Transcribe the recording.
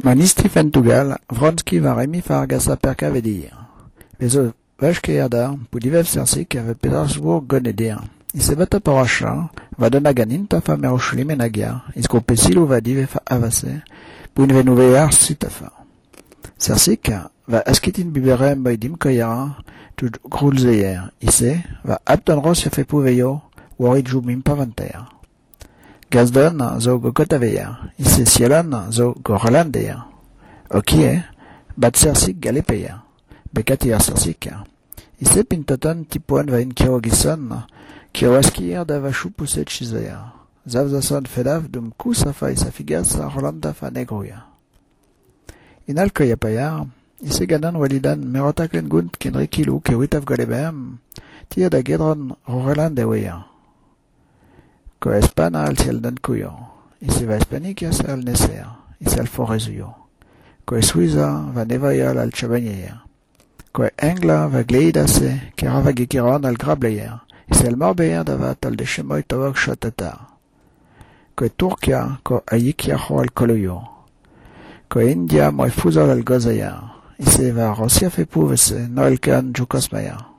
Manisti fentugal, Vronsky va Remi Fargasa perka vedir. Vezo vashkeada, pudivev sersik ave Petersburg gonedir. Isebata porasha, va donaganin tafa meroshlim enagia, iskope silu va dive fa avase, punve nuvear sitafa. Sersik va askitin biberem baidim koyara, tu grulzeyer, ise, va apton ros yafe puveyo, warid jumim pavanter. Gazdon zo go kotaveya, ise sielan zo go rolandeya. Okie, bat sersik galepeya, bekatir sersik. Ise pintoton tipuan va in kirogison, kiroaskir da va chupuset chizeya. Zavzason fedav dum kusafa isa figas rolanda fa negruya. Inal koyapaya, ise ganan walidan merotaklen gunt kenrikilu kewitav galebem, tir da gedron rolandeweya. Ko espana al ciel dan kuyo, ise va espanikias al neser, ise al forezuyo. Ko suiza va nevayal al chabanier. Ko engla va gleidase, kera va gekiron al grableyer, ise al morbeyer davat al dechemoy tovok shatatar. Ko Turkia, ko ayikiaho al koloyo. Ko India moy fuzol al gozayar, ise va rosia fe puvese noelkan jukosmayar.